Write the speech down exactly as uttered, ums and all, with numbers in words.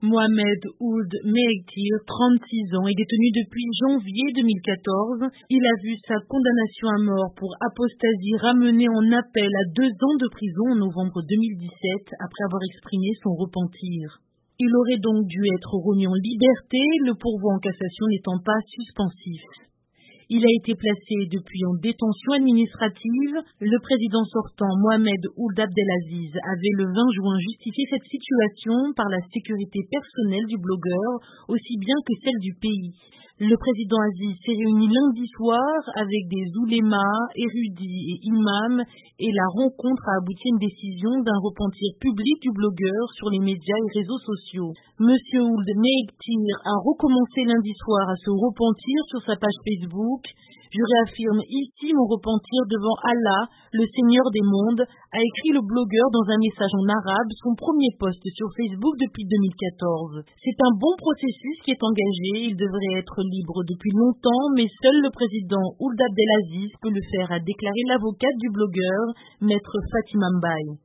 Mohamed Ould Mehtir, trente-six ans, est détenu depuis janvier deux mille quatorze. Il a vu sa condamnation à mort pour apostasie ramenée en appel à deux ans de prison en novembre deux mille dix-sept après avoir exprimé son repentir. Il aurait donc dû être remis en liberté, le pourvoi en cassation n'étant pas suspensif. Il a été placé depuis en détention administrative. Le président sortant, Mohamed Ould Abdelaziz, avait le vingt juin justifié cette situation par la sécurité personnelle du blogueur, aussi bien que celle du pays. Le président Aziz s'est réuni lundi soir avec des oulémas, érudits et imams, et la rencontre a abouti à une décision d'un repentir public du blogueur sur les médias et réseaux sociaux. Monsieur Ould Mehtir a recommencé lundi soir à se repentir sur sa page Facebook. Je réaffirme ici mon repentir devant Allah, le Seigneur des mondes, a écrit le blogueur dans un message en arabe, son premier post sur Facebook depuis deux mille quatorze. C'est un bon processus qui est engagé, il devrait être libre depuis longtemps, mais seul le président Ould Abdelaziz peut le faire, a déclaré l'avocate du blogueur, maître Fatima Mbaye.